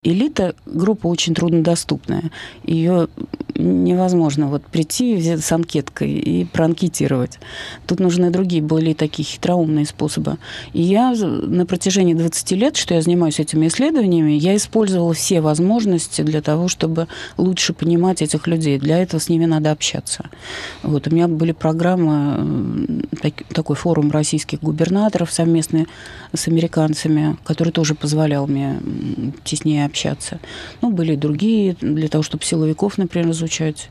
Элита — группа очень труднодоступная. Ее невозможно вот прийти с анкеткой и проанкетировать. Тут нужны другие, более такие хитроумные способы. И я на протяжении 20 лет, что я занимаюсь этими исследованиями, я использовала все возможности для того, чтобы лучше понимать этих людей. Для этого с ними надо общаться. Вот. У меня были программы, такой форум российских губернаторов совместный с американцами, который тоже позволял мне теснее общаться. Ну, были и другие, для того, чтобы силовиков, например, изучать.